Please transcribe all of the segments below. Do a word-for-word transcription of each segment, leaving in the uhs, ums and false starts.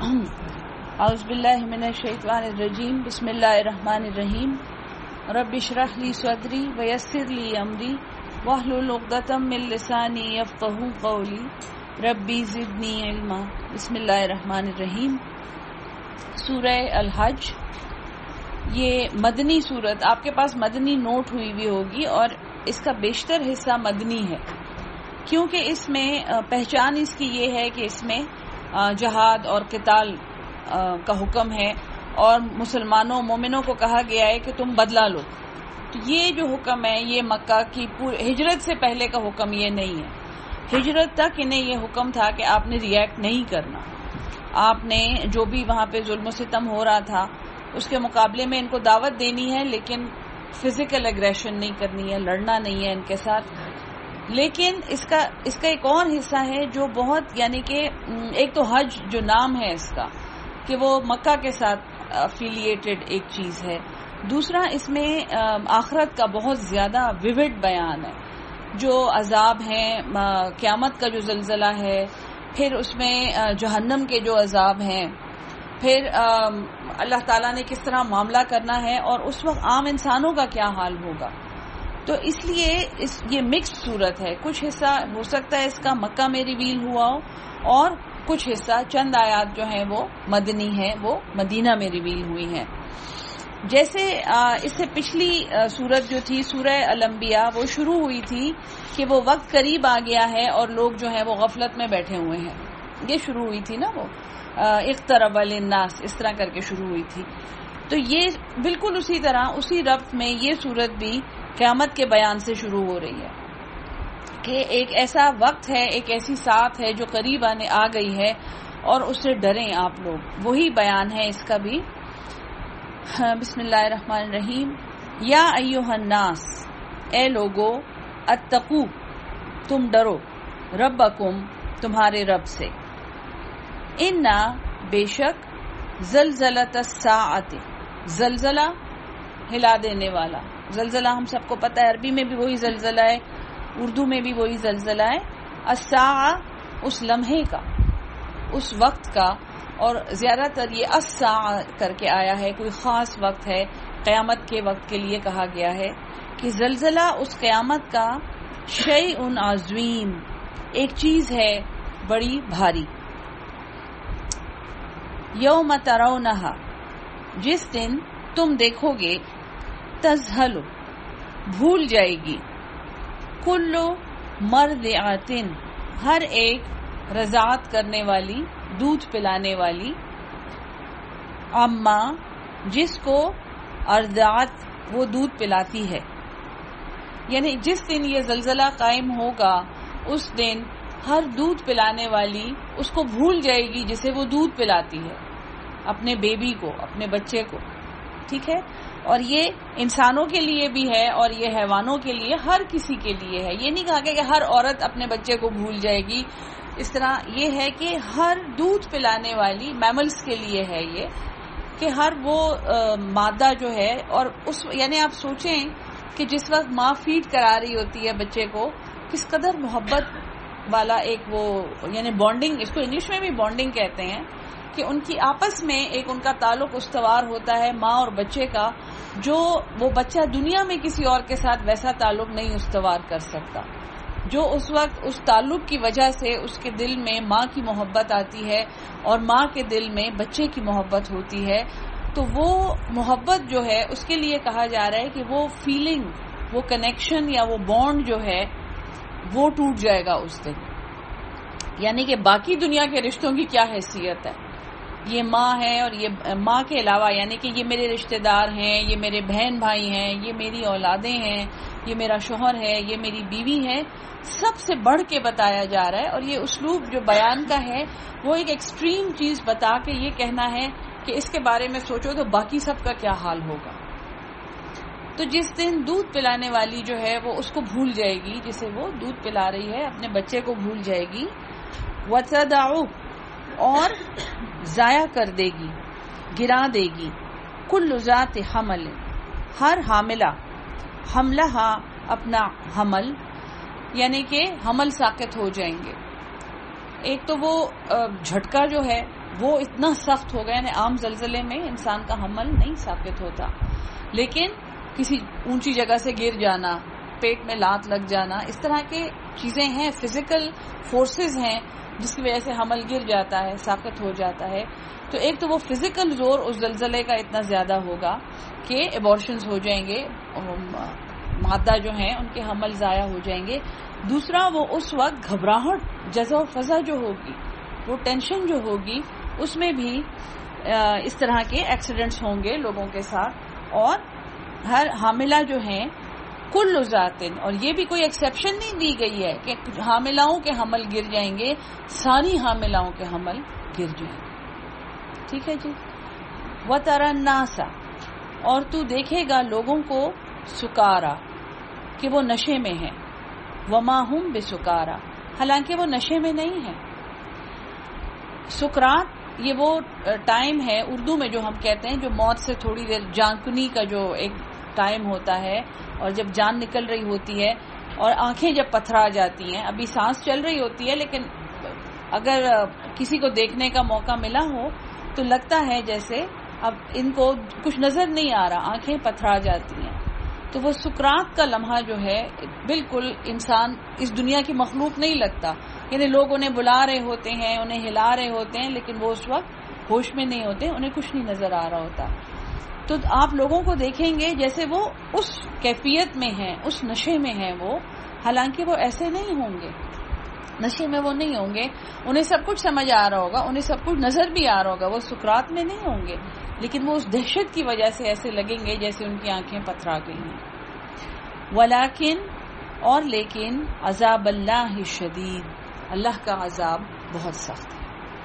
اعوذ باللہ من الشیطان الرجیم بسم اللہ الرحمن الرحیم رب اشرح لی صدری ویسر لی امری واحلل عقدۃ من لسانی یفقہوا قولی ربی زدنی علما. بسم اللہ الرحمن الرحیم. سورہ الحج یہ مدنی سورت، آپ کے پاس مدنی نوٹ ہوئی بھی ہوگی اور اس کا بیشتر حصہ مدنی ہے، کیونکہ اس میں پہچان اس کی یہ ہے کہ اس میں جہاد اور قتال کا حکم ہے اور مسلمانوں مومنوں کو کہا گیا ہے کہ تم بدلہ لو. تو یہ جو حکم ہے یہ مکہ کی ہجرت سے پہلے کا حکم یہ نہیں ہے. ہجرت تک انہیں یہ حکم تھا کہ آپ نے ریئیکٹ نہیں کرنا، آپ نے جو بھی وہاں پہ ظلم و ستم ہو رہا تھا اس کے مقابلے میں ان کو دعوت دینی ہے، لیکن فزیکل اگریشن نہیں کرنی ہے، لڑنا نہیں ہے ان کے ساتھ. لیکن اس کا اس کا ایک اور حصہ ہے جو بہت، یعنی کہ ایک تو حج جو نام ہے اس کا کہ وہ مکہ کے ساتھ افیلیٹڈ ایک چیز ہے. دوسرا اس میں آخرت کا بہت زیادہ ویوڈ بیان ہے، جو عذاب ہیں، قیامت کا جو زلزلہ ہے، پھر اس میں جہنم کے جو عذاب ہیں، پھر اللہ تعالیٰ نے کس طرح معاملہ کرنا ہے اور اس وقت عام انسانوں کا کیا حال ہوگا. تو اس لیے اس یہ مکس صورت ہے. کچھ حصہ ہو سکتا ہے اس کا مکہ میں ریویل ہوا ہو اور کچھ حصہ چند آیات جو ہیں وہ مدنی ہیں، وہ مدینہ میں ریویل ہوئی ہیں. جیسے اس سے پچھلی سورت جو تھی سورہ الانبیاء، وہ شروع ہوئی تھی کہ وہ وقت قریب آ گیا ہے اور لوگ جو ہیں وہ غفلت میں بیٹھے ہوئے ہیں. یہ شروع ہوئی تھی نا، وہ اقترب للناس اس طرح کر کے شروع ہوئی تھی. تو یہ بالکل اسی طرح اسی ربط میں یہ سورت بھی قیامت کے بیان سے شروع ہو رہی ہے کہ ایک ایسا وقت ہے، ایک ایسی ساتھ ہے جو قریب آنے آ گئی ہے اور اس سے ڈریں آپ لوگ. وہی بیان ہے اس کا بھی. بسم اللہ الرحمن الرحیم. یا ایھا الناس، اے لوگو، اتقو، تم ڈرو، ربکم، تمہارے رب سے. انا، بے شک، زلزلۃ الساعۃ، زلزلہ ہلا دینے والا. زلزلہ ہم سب کو پتہ ہے، عربی میں بھی وہی زلزلہ ہے، اردو میں بھی وہی زلزلہ ہے. الساعہ اس لمحے کا، اس وقت کا، اور زیادہ تر یہ الساعہ کر کے آیا ہے، کوئی خاص وقت ہے، قیامت کے وقت کے لیے کہا گیا ہے کہ زلزلہ اس قیامت کا شیء عظیم، ایک چیز ہے بڑی بھاری. یوم ترونہا، جس دن تم دیکھو گے، تذہل، بھول جائے گی، کل مرضعۃ، ہر ایک رضاعت کرنے والی، دودھ پلانے والی، اما، جس کو ارضعت وہ دودھ پلاتی ہے. یعنی جس دن یہ زلزلہ قائم ہوگا اس دن ہر دودھ پلانے والی اس کو بھول جائے گی جسے وہ دودھ پلاتی ہے، اپنے بیبی کو، اپنے بچے کو. ٹھیک ہے، اور یہ انسانوں کے لیے بھی ہے اور یہ حیوانوں کے لیے، ہر کسی کے لیے ہے. یہ نہیں کہا گیا کہ ہر عورت اپنے بچے کو بھول جائے گی. اس طرح یہ ہے کہ ہر دودھ پلانے والی میملز کے لیے ہے یہ، کہ ہر وہ مادہ جو ہے، اور اس یعنی آپ سوچیں کہ جس وقت ماں فیڈ کرا رہی ہوتی ہے بچے کو، کس قدر محبت والا ایک وہ، یعنی بانڈنگ، اس کو انگلش میں بھی بانڈنگ کہتے ہیں، کہ ان کی آپس میں ایک ان کا تعلق استوار ہوتا ہے ماں اور بچے کا، جو وہ بچہ دنیا میں کسی اور کے ساتھ ویسا تعلق نہیں استوار کر سکتا. جو اس وقت اس تعلق کی وجہ سے اس کے دل میں ماں کی محبت آتی ہے اور ماں کے دل میں بچے کی محبت ہوتی ہے، تو وہ محبت جو ہے اس کے لیے کہا جا رہا ہے کہ وہ فیلنگ، وہ کنیکشن یا وہ بانڈ جو ہے وہ ٹوٹ جائے گا اس دن. یعنی کہ باقی دنیا کے رشتوں کی کیا حیثیت ہے، یہ ماں ہے، اور یہ ماں کے علاوہ یعنی کہ یہ میرے رشتہ دار ہیں، یہ میرے بہن بھائی ہیں، یہ میری اولادیں ہیں، یہ میرا شوہر ہے، یہ میری بیوی ہے، سب سے بڑھ کے بتایا جا رہا ہے. اور یہ اسلوب جو بیان کا ہے وہ ایک ایکسٹریم چیز بتا کے یہ کہنا ہے کہ اس کے بارے میں سوچو تو باقی سب کا کیا حال ہوگا. تو جس دن دودھ پلانے والی جو ہے وہ اس کو بھول جائے گی، جسے وہ دودھ پلا رہی ہے اپنے بچے کو بھول جائے گی. وَتَدَعُ، اور ضائع کر دے گی، گرا دے گی، کل ذات حمل، ہر حاملہ، حملہ اپنا حمل، یعنی کہ حمل ساقط ہو جائیں گے. ایک تو وہ جھٹکا جو ہے وہ اتنا سخت ہو گیا، یعنی عام زلزلے میں انسان کا حمل نہیں ثابت ہوتا، لیکن کسی اونچی جگہ سے گر جانا، پیٹ میں لات لگ جانا، اس طرح کے چیزیں ہیں، فزیکل فورسز ہیں جس کی وجہ سے حمل گر جاتا ہے، ساقط ہو جاتا ہے. تو ایک تو وہ فزیکل زور اس زلزلے کا اتنا زیادہ ہوگا کہ ایبارشنز ہو جائیں گے، مادہ جو ہیں ان کے حمل ضائع ہو جائیں گے. دوسرا وہ اس وقت گھبراہٹ، جزع و فضا جو ہوگی، وہ ٹینشن جو ہوگی، اس میں بھی اس طرح کے ایکسیڈنٹس ہوں گے لوگوں کے ساتھ. اور ہر حاملہ جو ہیں کل ذاتن، اور یہ بھی کوئی ایکسیپشن نہیں دی گئی ہے کہ حاملاؤں کے حمل گر جائیں گے، ساری حاملاؤں کے حمل گر جائیں گے. ٹھیک ہے جی. وَتَرَى النَّاسَ، اور تو دیکھے گا لوگوں کو سکارا، کہ وہ نشے میں ہیں. وَمَا هُمْ بِسُکارا، حالانکہ وہ نشے میں نہیں ہیں. سکرات یہ وہ ٹائم ہے اردو میں جو ہم کہتے ہیں، جو موت سے تھوڑی دیر، جانکنی کا جو ایک ٹائم ہوتا ہے، اور جب جان نکل رہی ہوتی ہے اور آنکھیں جب پتھرا جاتی ہیں، ابھی سانس چل رہی ہوتی ہے لیکن اگر کسی کو دیکھنے کا موقع ملا ہو تو لگتا ہے جیسے اب ان کو کچھ نظر نہیں آ رہا، آنکھیں پتھرا جاتی ہیں. تو وہ سکرات کا لمحہ جو ہے بالکل انسان اس دنیا کی مخلوق نہیں لگتا، یعنی لوگ انہیں بلا رہے ہوتے ہیں، انہیں ہلا رہے ہوتے ہیں، لیکن وہ اس وقت ہوش میں نہیں ہوتے، انہیں کچھ نہیں نظر آ رہا ہوتا. تو آپ لوگوں کو دیکھیں گے جیسے وہ اس کیفیت میں ہیں، اس نشے میں ہیں وہ، حالانکہ وہ ایسے نہیں ہوں گے. نشے میں وہ نہیں ہوں گے، انہیں سب کچھ سمجھ آ رہا ہوگا، انہیں سب کچھ نظر بھی آ رہا ہوگا، وہ سکرات میں نہیں ہوں گے، لیکن وہ اس دہشت کی وجہ سے ایسے لگیں گے جیسے ان کی آنکھیں پتھرا گئی ہیں. ولیکن، اور لیکن، عذاب اللہ شدید، اللہ کا عذاب بہت سخت ہے.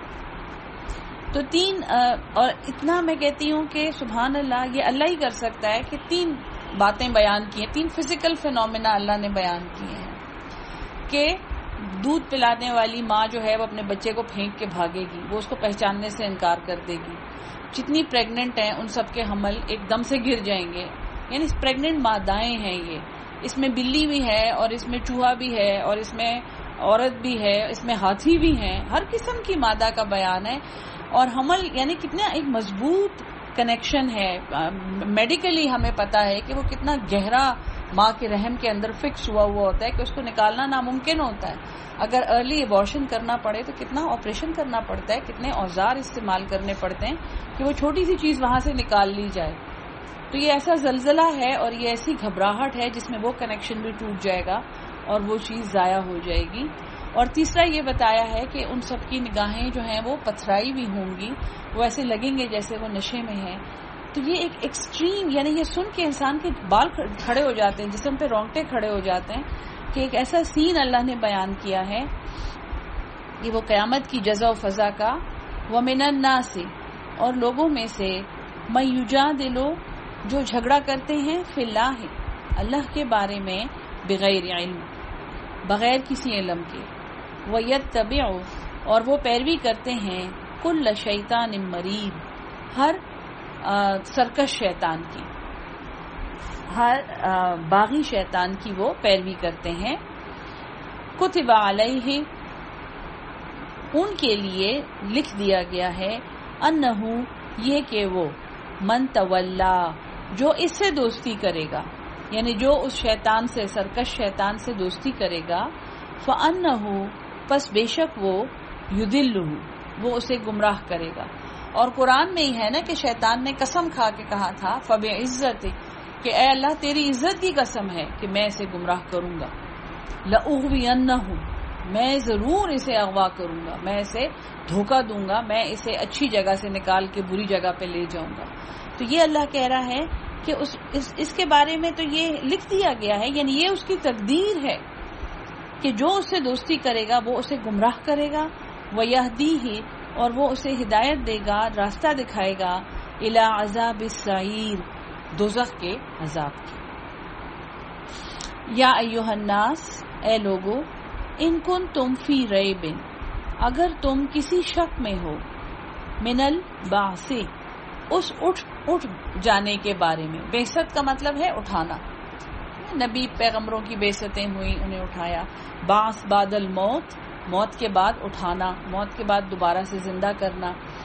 تو تین، اور اتنا میں کہتی ہوں کہ سبحان اللہ، یہ اللہ ہی کر سکتا ہے کہ تین باتیں بیان کی ہیں، تین فزیکل فینومینا اللہ نے بیان کیے ہیں کہ دودھ پلانے والی ماں جو ہے وہ اپنے بچے کو پھینک کے بھاگے گی، وہ اس کو پہچاننے سے انکار کر دے گی. جتنی پریگننٹ ہیں ان سب کے حمل ایک دم سے گر جائیں گے، یعنی پریگننٹ مادائیں ہیں یہ، اس میں بلی بھی ہے اور اس میں چوہا بھی ہے اور اس میں عورت بھی ہے، اس میں ہاتھی بھی ہیں، ہر قسم کی مادہ کا بیان ہے. اور حمل یعنی کتنا ایک مضبوط کنیکشن ہے، میڈیکلی ہمیں پتا ہے کہ وہ کتنا گہرا ماں کے رحم کے اندر فکس ہوا ہوا ہوتا ہے کہ اس کو نکالنا ناممکن ہوتا ہے. اگر ارلی ایبارشن کرنا پڑے تو کتنا آپریشن کرنا پڑتا ہے، کتنے اوزار استعمال کرنے پڑتے ہیں کہ وہ چھوٹی سی چیز وہاں سے نکال لی جائے. تو یہ ایسا زلزلہ ہے اور یہ ایسی گھبراہٹ ہے جس میں وہ کنیکشن بھی ٹوٹ جائے گا اور وہ چیز ضائع ہو جائے گی. اور تیسرا یہ بتایا ہے کہ ان سب کی نگاہیں جو ہیں وہ پتھرائی بھی ہوں گی، وہ ایسے لگیں گے جیسے وہ نشے میں ہیں. تو یہ ایک ایکسٹریم، یعنی یہ سن کے انسان کے بال کھڑے ہو جاتے ہیں، جسم پہ رونگٹے کھڑے ہو جاتے ہیں کہ ایک ایسا سین اللہ نے بیان کیا ہے کہ وہ قیامت کی جزا و فضا کا. وَمِنَ النَّاسِ، اور لوگوں میں سے، مَن یُجَادِلُ، جو جھگڑا کرتے ہیں، فی اللہ، اللہ کے بارے میں، بغیر علم، بغیر کسی علم کے. وَيَتَّبِعُ، اور وہ پیروی کرتے ہیں، کُلَّ شَیطَانٍ مَرِیدٍ، ہر سرکش شیطان کی، ہر باغی شیطان کی وہ پیروی کرتے ہیں. کتب علیہ، ان کے لیے لکھ دیا گیا ہے، انہو، یہ کہ وہ، من تولا، جو اس سے دوستی کرے گا، یعنی جو اس شیطان سے، سرکش شیطان سے دوستی کرے گا، فَأَنَّهُ، پس بے شک وہ، یُضِلُّهُ، وہ اسے گمراہ کرے گا. اور قرآن میں ہی ہے نا کہ شیطان نے قسم کھا کے کہا تھا، فَبِعِزَّتِ، کہ اے اللہ تیری عزت کی قسم ہے کہ میں اسے گمراہ کروں گا. لَأُغْوِيَنَّهُ، میں ضرور اسے اغوا کروں گا، میں اسے دھوکہ دوں گا، میں اسے اچھی جگہ سے نکال کے بری جگہ پہ لے جاؤں گا. تو یہ اللہ کہہ رہا ہے کہ اس, اس, اس کے بارے میں تو یہ لکھ دیا گیا ہے، یعنی یہ اس کی تقدیر ہے کہ جو اس سے دوستی کرے گا وہ اسے گمراہ کرے گا. وَيَهْدِيهِ، اور وہ اسے ہدایت دے گا، راستہ دکھائے گا، الی عذاب السعیر، دوزخ کے عذاب کی. یا ایھا الناس، اے لوگو، ان کنتم فی ریب، اگر تم کسی شک میں ہو، من البعث، اس اٹھ اٹھ جانے کے بارے میں. بعثت کا مطلب ہے اٹھانا، نبی پیغمبروں کی بعثتیں ہوئیں، انہیں اٹھایا. بعث بعد الموت، موت کے بعد اٹھانا، موت کے بعد دوبارہ سے زندہ کرنا.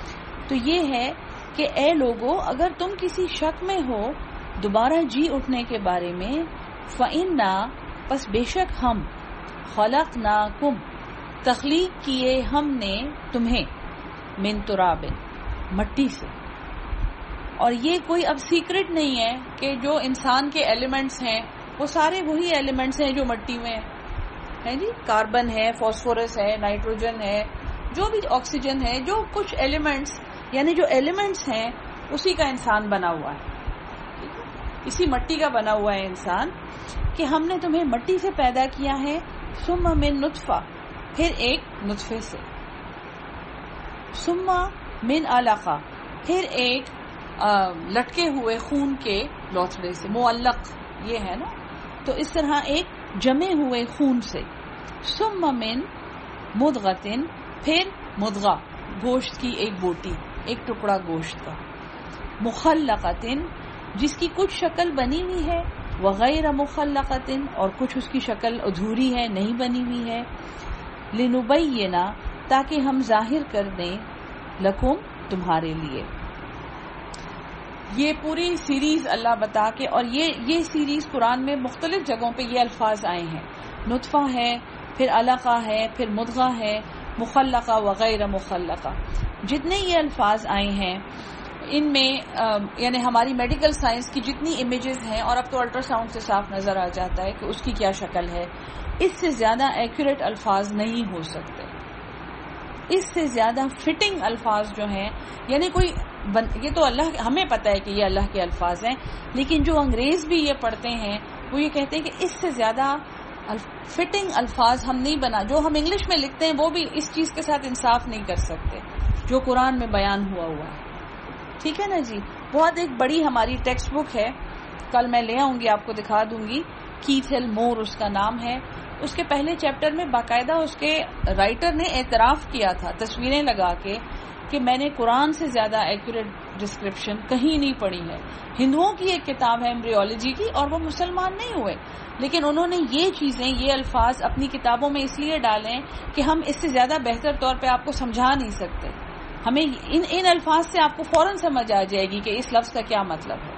تو یہ ہے کہ اے لوگو اگر تم کسی شک میں ہو دوبارہ جی اٹھنے کے بارے میں، فَإِنَّا پس بے شک ہم، خَلَقْنَاكُمْ تخلیق کیے ہم نے تمہیں، من تراب مٹی سے. اور یہ کوئی اب سیکرٹ نہیں ہے کہ جو انسان کے ایلیمنٹس ہیں وہ سارے وہی ایلیمنٹس ہیں جو مٹی میں ہیں جی. کاربن ہے، فاسفورس ہے، نائٹروجن ہے، جو بھی آکسیجن ہے، جو کچھ ایلیمنٹس یعنی جو ایلیمنٹس ہیں اسی کا انسان بنا ہوا ہے، اسی مٹی کا بنا ہوا ہے انسان. کہ ہم نے تمہیں مٹی سے پیدا کیا ہے، ثم من نطفہ پھر ایک نطفے سے، ثم من علقہ پھر ایک لٹکے ہوئے خون کے لوتھڑے سے، معلق یہ ہے نا، تو اس طرح ایک جمے ہوئے خون سے، ثم من مدغۃ پھر مدغہ گوشت کی ایک بوٹی، ایک ٹکڑا گوشت کا، مخلقۃ جس کی کچھ شکل بنی ہوئی ہے، وغیر مخلقۃ اور کچھ اس کی شکل ادھوری ہے، نہیں بنی ہوئی ہے، لنبینا تاکہ ہم ظاہر کر دیں، لکم تمہارے لیے. یہ پوری سیریز اللہ بتا کے، اور یہ یہ سیریز قرآن میں مختلف جگہوں پہ یہ الفاظ آئے ہیں، نطفہ ہے، پھر علقہ ہے، پھر مدغہ ہے، مخلقہ وغیر مخلقہ. جتنے یہ الفاظ آئے ہیں ان میں یعنی ہماری میڈیکل سائنس کی جتنی امیجز ہیں، اور اب تو الٹرا ساؤنڈ سے صاف نظر آ جاتا ہے کہ اس کی کیا شکل ہے، اس سے زیادہ ایکوریٹ الفاظ نہیں ہو سکتے، اس سے زیادہ فٹنگ الفاظ جو ہیں، یعنی کوئی بن... یہ تو اللہ ہمیں پتہ ہے کہ یہ اللہ کے الفاظ ہیں، لیکن جو انگریز بھی یہ پڑھتے ہیں وہ یہ کہتے ہیں کہ اس سے زیادہ فٹنگ الفاظ ہم نہیں بنا، جو ہم انگلش میں لکھتے ہیں وہ بھی اس چیز کے ساتھ انصاف نہیں کر سکتے جو قرآن میں بیان ہوا ہوا ہے. ٹھیک ہے نا جی. بہت ایک بڑی ہماری ٹیکسٹ بک ہے، کل میں لے آؤں گی، آپ کو دکھا دوں گی، کیتھ ایل مور اس کا نام ہے. اس کے پہلے چیپٹر میں باقاعدہ اس کے رائٹر نے اعتراف کیا تھا تصویریں لگا کے کہ میں نے قرآن سے زیادہ ایکوریٹ ڈسکرپشن کہیں نہیں پڑھی ہے. ہندوؤں کی ایک کتاب ہے ایمبریولوجی کی، اور وہ مسلمان نہیں ہوئے، لیکن انہوں نے یہ چیزیں، یہ الفاظ اپنی کتابوں میں اس لیے ڈالیں کہ ہم اس سے زیادہ بہتر طور پہ آپ کو سمجھا نہیں سکتے. ہمیں ان ان الفاظ سے آپ کو فوراً سمجھ آ جائے گی کہ اس لفظ کا کیا مطلب ہے.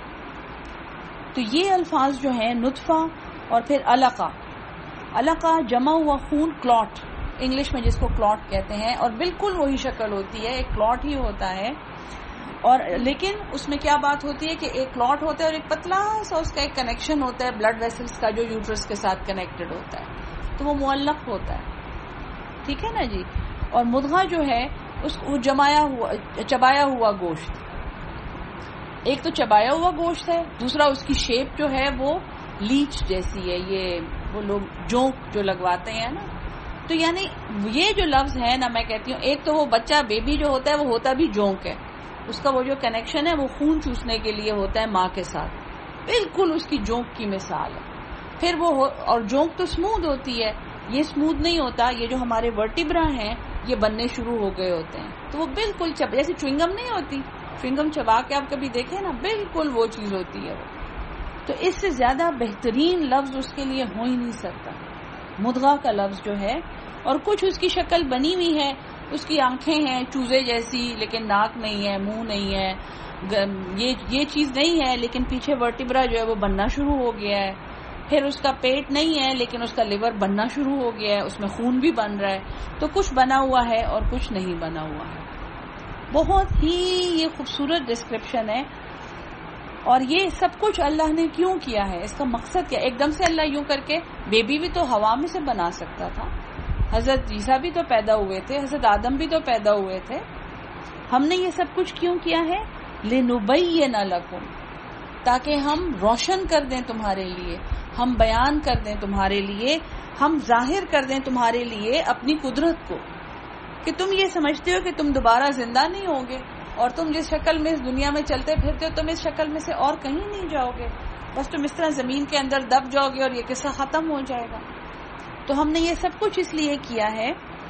تو یہ الفاظ جو ہیں نطفہ اور پھر علقہ، علقہ جمع ہوا خون، کلاٹ انگلش میں جس کو کلاٹ کہتے ہیں، اور بالکل وہی شکل ہوتی ہے، ایک کلاٹ ہی ہوتا ہے. اور لیکن اس میں کیا بات ہوتی ہے کہ ایک کلاٹ ہوتا ہے اور ایک پتلا سا اس کا ایک کنیکشن ہوتا ہے بلڈ ویسلز کا جو یوٹرس کے ساتھ کنیکٹڈ ہوتا ہے، تو وہ معلق ہوتا ہے. ٹھیک ہے نا جی. اور مدغہ جو ہے اس کو جمایا ہوا، چبایا ہوا گوشت. ایک تو چبایا ہوا گوشت ہے، دوسرا اس کی شیپ جو ہے وہ لیچ جیسی ہے، یہ وہ لوگ جونک جو لگواتے ہیں نا. تو یعنی یہ جو لفظ ہے نا، میں کہتی ہوں ایک تو وہ بچہ بیبی جو ہوتا ہے وہ ہوتا بھی جونک ہے، اس کا وہ جو کنیکشن ہے وہ خون چوسنے کے لیے ہوتا ہے ماں کے ساتھ، بالکل اس کی جونک کی مثال ہے. پھر وہ ہو، اور جونک تو سموتھ ہوتی ہے، یہ سموتھ نہیں ہوتا. یہ جو ہمارے ورٹیبرا ہیں یہ بننے شروع ہو گئے ہوتے ہیں، تو وہ بالکل چب جیسے چوئنگم نہیں ہوتی، چوئنگم چبا کے آپ کبھی دیکھیں نا، بالکل وہ چیز ہوتی ہے وہ. تو اس سے زیادہ بہترین لفظ اس کے لیے ہو ہی نہیں سکتا مدغہ کا لفظ جو ہے. اور کچھ اس کی شکل بنی ہوئی ہے، اس کی آنکھیں ہیں چوزے جیسی لیکن ناک نہیں ہے، منہ نہیں ہے، یہ یہ چیز نہیں ہے، لیکن پیچھے ورٹیبرا جو ہے وہ بننا شروع ہو گیا ہے. پھر اس کا پیٹ نہیں ہے لیکن اس کا لیور بننا شروع ہو گیا ہے، اس میں خون بھی بن رہا ہے. تو کچھ بنا ہوا ہے اور کچھ نہیں بنا ہوا ہے. بہت ہی یہ خوبصورت ڈسکرپشن ہے. اور یہ سب کچھ اللہ نے کیوں کیا ہے، اس کا مقصد کیا؟ ایک دم سے اللہ یوں کر کے بیبی بھی تو ہوا میں سے بنا سکتا تھا، حضرت عیسیٰ بھی تو پیدا ہوئے تھے، حضرت آدم بھی تو پیدا ہوئے تھے. ہم نے یہ سب کچھ کیوں کیا ہے؟ لِنُبَيِّنَ لَكُمْ تاکہ ہم روشن کر دیں تمہارے لیے، ہم بیان کر دیں تمہارے لیے، ہم ظاہر کر دیں تمہارے لیے اپنی قدرت کو، کہ تم یہ سمجھتے ہو کہ تم دوبارہ زندہ نہیں ہوگے، اور تم جس شکل میں اس دنیا میں چلتے پھرتے ہو تم اس شکل میں سے اور کہیں نہیں جاؤ گے، بس تم اس طرح زمین کے اندر دب جاؤ گے اور یہ قصہ ختم ہو جائے گا. تو ہم نے یہ سب کچھ اس لیے کیا ہے.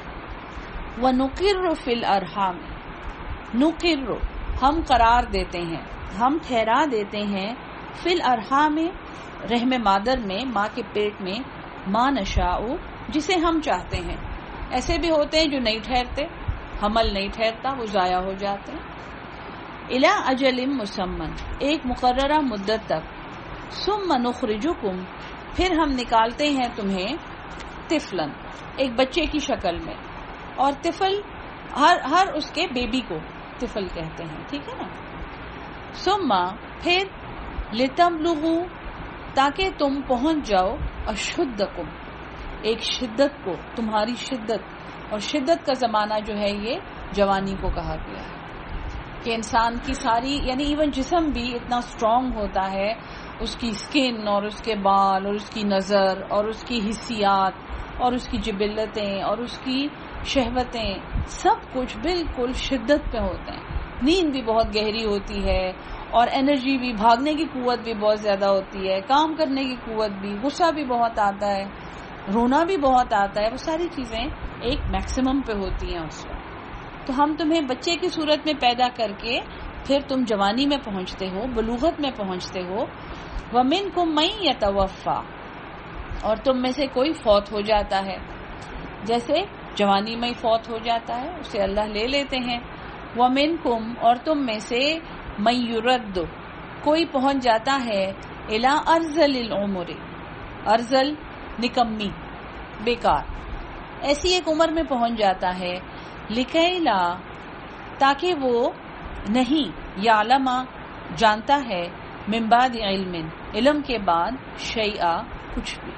وَنُقِرُّ فِي الْأَرْحَامِ نُقِرُّ ہم قرار دیتے ہیں، ہم ٹھہرا دیتے ہیں، فی الارحام رحم مادر میں، ماں کے پیٹ میں، ما نشاء جسے ہم چاہتے ہیں. ایسے بھی ہوتے ہیں جو نہیں ٹھہرتے، حمل نہیں ٹھہرتا، وہ ضائع ہو جاتے ہیں. الی اجل مسمى، ایک مقررہ مدت تک. ثم نخرجکم، پھر ہم نکالتے ہیں تمہیں طفلا، ایک بچے کی شکل میں. اور طفل ہر ہر اس کے بیبی کو طفل کہتے ہیں، ٹھیک ہے نا. ثم، پھر لتبلغوا، تاکہ تم پہنچ جاؤ اشدکم، ایک شدت کو، تمہاری شدت. اور شدت کا زمانہ جو ہے یہ جوانی کو کہا گیا ہے کہ انسان کی ساری یعنی ایون جسم بھی اتنا اسٹرانگ ہوتا ہے، اس کی اسکن اور اس کے بال اور اس کی نظر اور اس کی حسیات اور اس کی جبلتیں اور اس کی شہوتیں، سب کچھ بالکل شدت پہ ہوتے ہیں. نیند بھی بہت گہری ہوتی ہے اور انرجی بھی، بھاگنے کی قوت بھی بہت زیادہ ہوتی ہے، کام کرنے کی قوت بھی، غصہ بھی بہت آتا ہے، رونا بھی بہت آتا ہے. وہ ساری چیزیں ایک میکسیمم پہ ہوتی ہیں اس وقت. تو ہم تمہیں بچے کی صورت میں پیدا کر کے پھر تم جوانی میں پہنچتے ہو، بلوغت میں پہنچتے ہو. وَمِنْكُمْ مَن يَتَوَفَّى، اور تم میں سے کوئی فوت ہو جاتا ہے، جیسے جوانی میں فوت ہو جاتا ہے اسے اللہ لے لیتے ہیں. وَمِنْكُمْ، اور تم میں سے مَن يُرَدُّ، کوئی پہنچ جاتا ہے اِلَىٰ أَرْذَلِ الْعُمُرِ، ارذل نکمی، بیکار، ایسی ایک عمر میں پہنچ جاتا ہے. لِكَيْ لَا، تاکہ وہ نہیں، یعلم، جانتا ہے، من بعد علم، علم کے بعد، شیئا، کچھ بھی.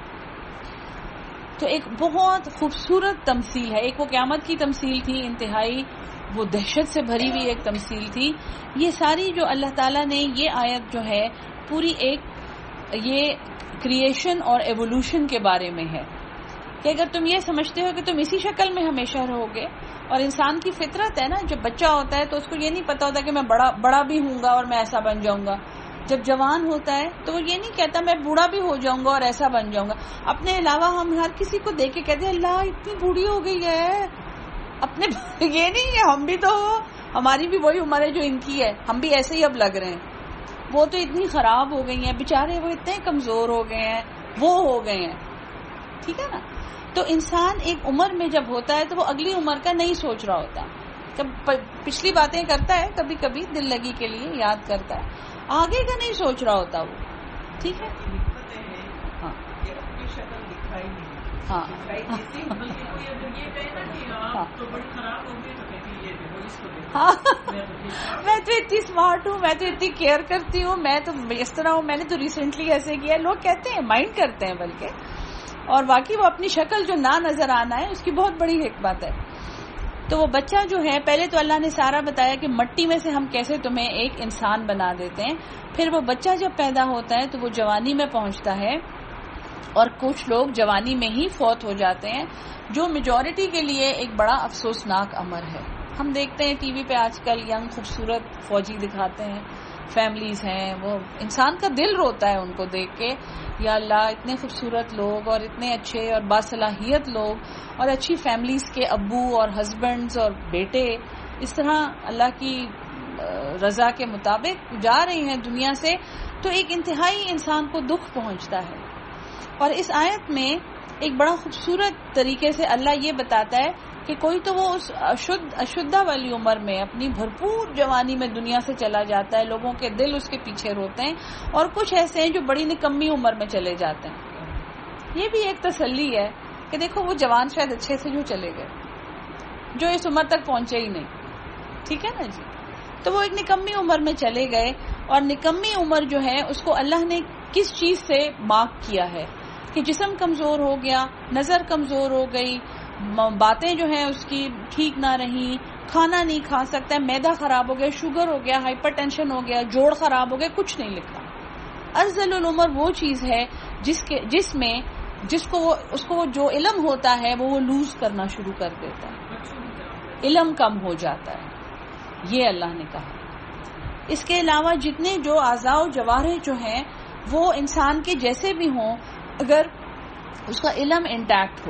تو ایک بہت خوبصورت تمثیل ہے. ایک وہ قیامت کی تمثیل تھی، انتہائی وہ دہشت سے بھری ہوئی ایک تمثیل تھی. یہ ساری جو اللہ تعالیٰ نے یہ آیت جو ہے پوری ایک یہ کریشن اور ایوولوشن کے بارے میں ہے کہ اگر تم یہ سمجھتے ہو کہ تم اسی شکل میں ہمیشہ رہو گے، اور انسان کی فطرت ہے نا، جب بچہ ہوتا ہے تو اس کو یہ نہیں پتا ہوتا کہ میں بڑا بڑا بھی ہوں گا اور میں ایسا بن جاؤں گا. جب جوان ہوتا ہے تو وہ یہ نہیں کہتا میں بوڑھا بھی ہو جاؤں گا اور ایسا بن جاؤں گا. اپنے علاوہ ہم ہر کسی کو دیکھ کے کہتے ہیں اللہ اتنی بوڑھی ہو گئی ہے. اپنے یہ نہیں ہے، ہم بھی تو ہماری بھی وہی عمر ہے جو ان کی ہے، ہم بھی ایسے ہی اب لگ رہے ہیں. وہ تو اتنی خراب ہو گئی ہیں بیچارے، وہ اتنے کمزور ہو گئے ہیں، وہ ہو گئے ہیں. ٹھیک ہے نا. تو انسان ایک عمر میں جب ہوتا ہے تو وہ اگلی عمر کا نہیں سوچ رہا ہوتا. جب پچھلی باتیں کرتا ہے کبھی کبھی دل لگی کے لیے یاد کرتا ہے، آگے کا نہیں سوچ رہا ہوتا وہ. ٹھیک ہے. ہاں ہاں ہاں میں تو اتنی اسمارٹ ہوں، میں تو اتنی کیئر کرتی ہوں، میں تو اس طرح ہوں، میں نے تو ریسنٹلی ایسے کیا. لوگ کہتے ہیں، مائنڈ کرتے ہیں بلکہ، اور واقعی وہ اپنی شکل جو نہ نظر آنا ہے اس کی بہت بڑی حکمت ہے. تو وہ بچہ جو ہے، پہلے تو اللہ نے سارا بتایا کہ مٹی میں سے ہم کیسے تمہیں ایک انسان بنا دیتے ہیں. پھر وہ بچہ جب پیدا ہوتا ہے تو وہ جوانی میں پہنچتا ہے، اور کچھ لوگ جوانی میں ہی فوت ہو جاتے ہیں، جو میجورٹی کے لیے ایک بڑا افسوسناک امر ہے. ہم دیکھتے ہیں ٹی وی پہ آج کل ینگ خوبصورت فوجی دکھاتے ہیں، فیملیز ہیں، وہ انسان کا دل روتا ہے ان کو دیکھ کے. یا اللہ، اتنے خوبصورت لوگ اور اتنے اچھے اور باصلاحیت لوگ اور اچھی فیملیز کے ابو اور ہسبینڈز اور بیٹے اس طرح اللہ کی رضا کے مطابق جا رہے ہیں دنیا سے، تو ایک انتہائی انسان کو دکھ پہنچتا ہے. اور اس آیت میں ایک بڑا خوبصورت طریقے سے اللہ یہ بتاتا ہے کہ کوئی تو وہ اس اشد اشدہ والی عمر میں اپنی بھرپور جوانی میں دنیا سے چلا جاتا ہے، لوگوں کے دل اس کے پیچھے روتے ہیں، اور کچھ ایسے ہیں جو بڑی نکمی عمر میں چلے جاتے ہیں. یہ بھی ایک تسلی ہے کہ دیکھو وہ جوان شاید اچھے سے جو چلے گئے، جو اس عمر تک پہنچے ہی نہیں. ٹھیک ہے نا جی. تو وہ ایک نکمی عمر میں چلے گئے، اور نکمی عمر جو ہے اس کو اللہ نے کس چیز سے مارک کیا ہے کہ جسم کمزور ہو گیا، نظر کمزور ہو گئی، باتیں جو ہیں اس کی ٹھیک نہ رہی، کھانا نہیں کھا سکتا، معدہ خراب ہو گیا، شوگر ہو گیا، ہائپر ٹینشن ہو گیا، جوڑ خراب ہو گیا، کچھ نہیں لکھا. ارذل العمر وہ چیز ہے جس کے جس میں جس کو وہ اس کو جو علم ہوتا ہے وہ وہ لوز کرنا شروع کر دیتا ہے، علم کم ہو جاتا ہے. یہ اللہ نے کہا. اس کے علاوہ جتنے جو اعضاء و جوارح جو ہیں وہ انسان کے جیسے بھی ہوں، اگر اس کا علم انٹیکٹ ہو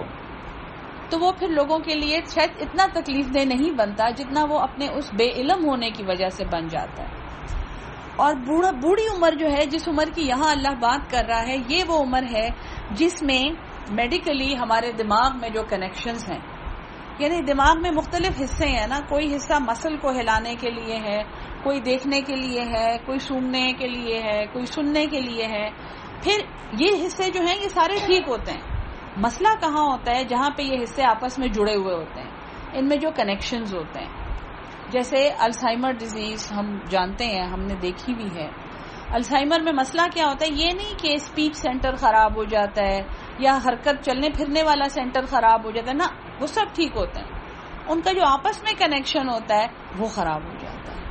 تو وہ پھر لوگوں کے لیے شاید اتنا تکلیف دہ نہیں بنتا جتنا وہ اپنے اس بے علم ہونے کی وجہ سے بن جاتا ہے. اور بوڑھا بوڑھی عمر جو ہے، جس عمر کی یہاں اللہ بات کر رہا ہے، یہ وہ عمر ہے جس میں میڈیکلی ہمارے دماغ میں جو کنیکشنز ہیں یعنی دماغ میں مختلف حصے ہیں نا، کوئی حصہ مسل کو ہلانے کے لیے ہے، کوئی دیکھنے کے لیے ہے، کوئی سونگنے کے لیے ہے، کوئی سننے کے لیے ہے. پھر یہ حصے جو ہیں یہ سارے ٹھیک ہوتے ہیں. مسئلہ کہاں ہوتا ہے؟ جہاں پہ یہ حصے آپس میں جڑے ہوئے ہوتے ہیں، ان میں جو کنیکشنز ہوتے ہیں. جیسے الزائمر ڈیزیز ہم جانتے ہیں، ہم نے دیکھی بھی ہے. الزائمر میں مسئلہ کیا ہوتا ہے؟ یہ نہیں کہ اسپیچ سینٹر خراب ہو جاتا ہے یا حرکت چلنے پھرنے والا سینٹر خراب ہو جاتا ہے، نا، وہ سب ٹھیک ہوتے ہیں. ان کا جو آپس میں کنیکشن ہوتا ہے وہ خراب ہو جاتا ہے.